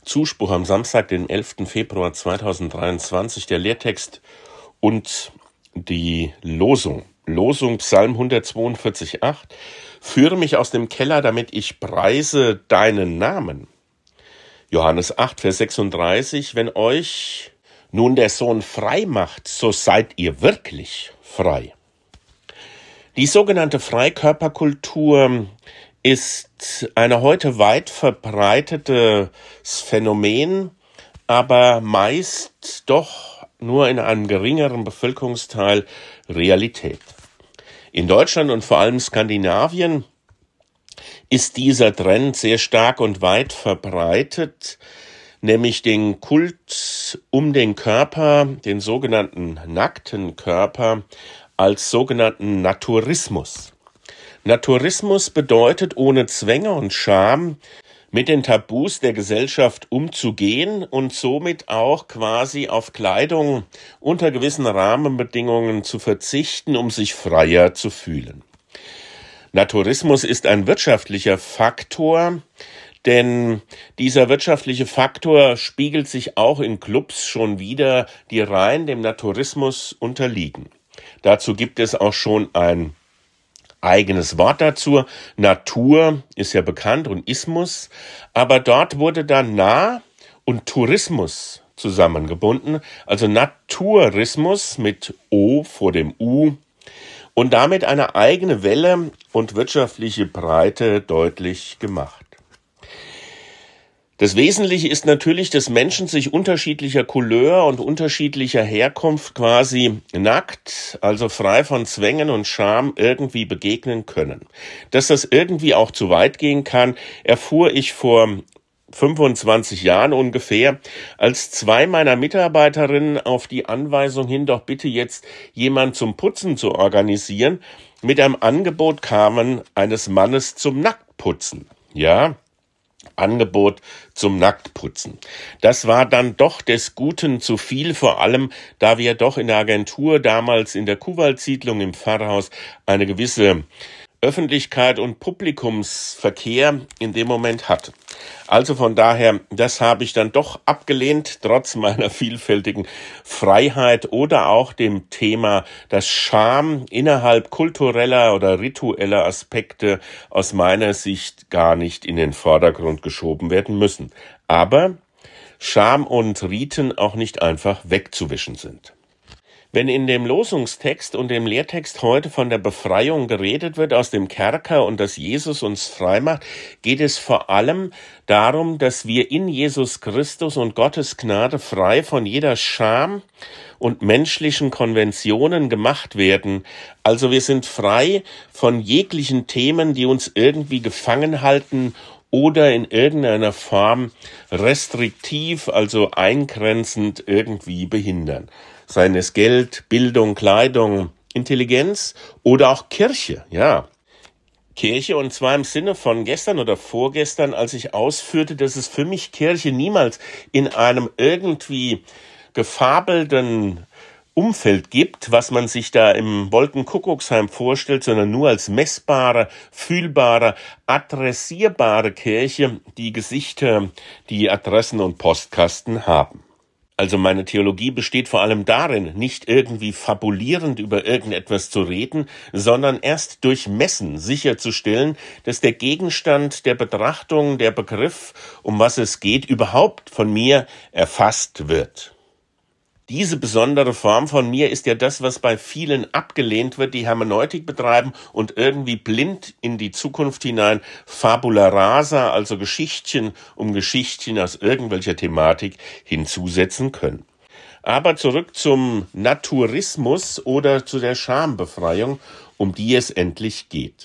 Zuspruch am Samstag, den 11. Februar 2023, der Lehrtext und die Losung. Losung Psalm 142,8. Führe mich aus dem Keller, damit ich preise deinen Namen. Johannes 8, Vers 36. Wenn euch nun der Sohn frei macht, so seid ihr wirklich frei. Die sogenannte Freikörperkultur ist eine heute weit verbreitetes Phänomen, aber meist doch nur in einem geringeren Bevölkerungsteil Realität. In Deutschland und vor allem Skandinavien ist dieser Trend sehr stark und weit verbreitet, nämlich den Kult um den Körper, den sogenannten nackten Körper, als sogenannten Naturismus. Naturismus bedeutet, ohne Zwänge und Scham mit den Tabus der Gesellschaft umzugehen und somit auch quasi auf Kleidung unter gewissen Rahmenbedingungen zu verzichten, um sich freier zu fühlen. Naturismus ist ein wirtschaftlicher Faktor, denn dieser wirtschaftliche Faktor spiegelt sich auch in Clubs schon wider, die rein dem Naturismus unterliegen. Dazu gibt es auch schon ein eigenes Wort dazu. Natur ist ja bekannt und Ismus, aber dort wurde dann und Tourismus zusammengebunden, also Naturismus mit O vor dem U und damit eine eigene Welle und wirtschaftliche Breite deutlich gemacht. Das Wesentliche ist natürlich, dass Menschen sich unterschiedlicher Couleur und unterschiedlicher Herkunft quasi nackt, also frei von Zwängen und Scham, irgendwie begegnen können. Dass das irgendwie auch zu weit gehen kann, erfuhr ich vor 25 Jahren ungefähr, als zwei meiner Mitarbeiterinnen auf die Anweisung hin, doch bitte jetzt jemand zum Putzen zu organisieren, mit einem Angebot kamen eines Mannes zum Nacktputzen. Ja, Angebot zum Nacktputzen. Das war dann doch des Guten zu viel, vor allem, da wir doch in der Agentur damals in der Kuhwaldsiedlung im Pfarrhaus eine gewisse Öffentlichkeit und Publikumsverkehr in dem Moment hatten. Also von daher, das habe ich dann doch abgelehnt, trotz meiner vielfältigen Freiheit oder auch dem Thema, dass Scham innerhalb kultureller oder ritueller Aspekte aus meiner Sicht gar nicht in den Vordergrund geschoben werden müssen. Aber Scham und Riten auch nicht einfach wegzuwischen sind. Wenn in dem Losungstext und dem Lehrtext heute von der Befreiung geredet wird aus dem Kerker und dass Jesus uns frei macht, geht es vor allem darum, dass wir in Jesus Christus und Gottes Gnade frei von jeder Scham und menschlichen Konventionen gemacht werden. Also wir sind frei von jeglichen Themen, die uns irgendwie gefangen halten oder in irgendeiner Form restriktiv, also eingrenzend irgendwie behindern. Seien es Geld, Bildung, Kleidung, Intelligenz oder auch Kirche, ja. Kirche, und zwar im Sinne von gestern oder vorgestern, als ich ausführte, dass es für mich Kirche niemals in einem irgendwie gefabelten Umfeld gibt, was man sich da im Wolkenkuckucksheim vorstellt, sondern nur als messbare, fühlbare, adressierbare Kirche, die Gesichter, die Adressen und Postkasten haben. Also meine Theologie besteht vor allem darin, nicht irgendwie fabulierend über irgendetwas zu reden, sondern erst durch Messen sicherzustellen, dass der Gegenstand der Betrachtung, der Begriff, um was es geht, überhaupt von mir erfasst wird. Diese besondere Form von mir ist ja das, was bei vielen abgelehnt wird, die Hermeneutik betreiben und irgendwie blind in die Zukunft hinein Fabula rasa, also Geschichtchen um Geschichtchen aus irgendwelcher Thematik hinzusetzen können. Aber zurück zum Naturismus oder zu der Schambefreiung, um die es endlich geht.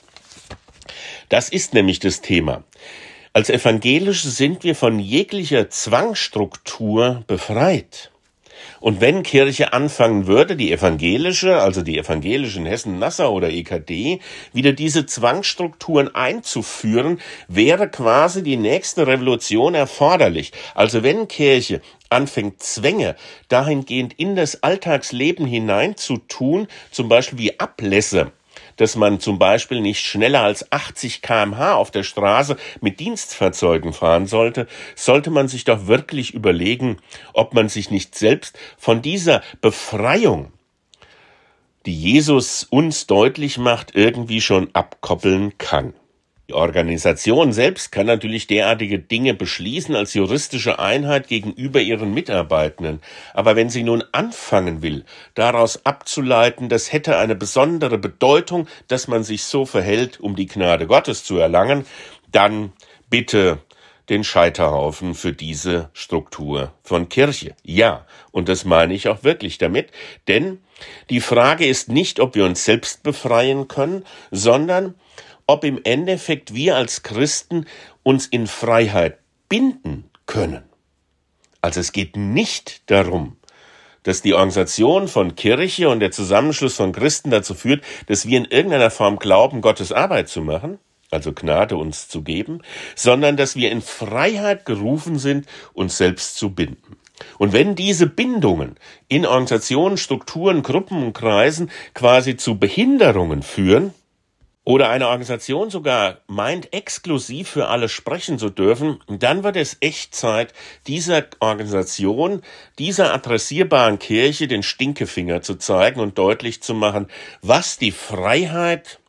Das ist nämlich das Thema. Als Evangelische sind wir von jeglicher Zwangsstruktur befreit. Und wenn Kirche anfangen würde, die evangelische, also die evangelischen Hessen-Nassau oder EKD, wieder diese Zwangsstrukturen einzuführen, wäre quasi die nächste Revolution erforderlich. Also wenn Kirche anfängt, Zwänge dahingehend in das Alltagsleben hineinzutun, zum Beispiel wie Ablässe, dass man zum Beispiel nicht schneller als 80 km/h auf der Straße mit Dienstfahrzeugen fahren sollte, sollte man sich doch wirklich überlegen, ob man sich nicht selbst von dieser Befreiung, die Jesus uns deutlich macht, irgendwie schon abkoppeln kann. Die Organisation selbst kann natürlich derartige Dinge beschließen als juristische Einheit gegenüber ihren Mitarbeitenden. Aber wenn sie nun anfangen will, daraus abzuleiten, das hätte eine besondere Bedeutung, dass man sich so verhält, um die Gnade Gottes zu erlangen, dann bitte den Scheiterhaufen für diese Struktur von Kirche. Ja, und das meine ich auch wirklich damit, denn die Frage ist nicht, ob wir uns selbst befreien können, sondern ob im Endeffekt wir als Christen uns in Freiheit binden können. Also es geht nicht darum, dass die Organisation von Kirche und der Zusammenschluss von Christen dazu führt, dass wir in irgendeiner Form glauben, Gottes Arbeit zu machen, also Gnade uns zu geben, sondern dass wir in Freiheit gerufen sind, uns selbst zu binden. Und wenn diese Bindungen in Organisationen, Strukturen, Gruppen und Kreisen quasi zu Behinderungen führen, oder eine Organisation sogar meint, exklusiv für alle sprechen zu dürfen, dann wird es echt Zeit, dieser Organisation, dieser adressierbaren Kirche den Stinkefinger zu zeigen und deutlich zu machen, was die Freiheit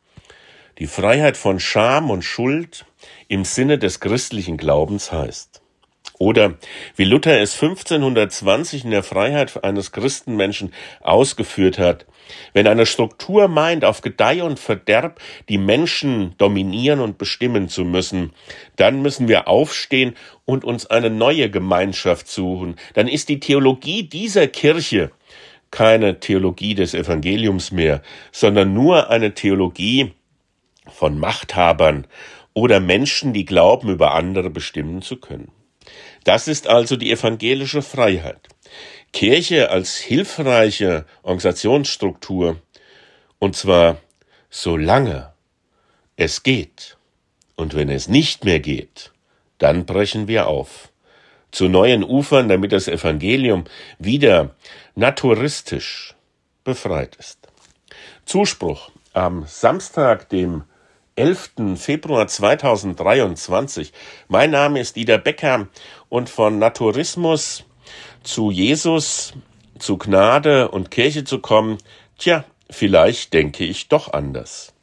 von Scham und Schuld im Sinne des christlichen Glaubens heißt. Oder wie Luther es 1520 in der Freiheit eines Christenmenschen ausgeführt hat: Wenn eine Struktur meint, auf Gedeih und Verderb die Menschen dominieren und bestimmen zu müssen, dann müssen wir aufstehen und uns eine neue Gemeinschaft suchen. Dann ist die Theologie dieser Kirche keine Theologie des Evangeliums mehr, sondern nur eine Theologie von Machthabern oder Menschen, die glauben, über andere bestimmen zu können. Das ist also die evangelische Freiheit. Kirche als hilfreiche Organisationsstruktur, und zwar solange es geht. Und wenn es nicht mehr geht, dann brechen wir auf. Zu neuen Ufern, damit das Evangelium wieder naturistisch befreit ist. Zuspruch am Samstag, dem 11. Februar 2023. Mein Name ist Dieter Becker und von Naturismus zu Jesus, zu Gnade und Kirche zu kommen, vielleicht denke ich doch anders.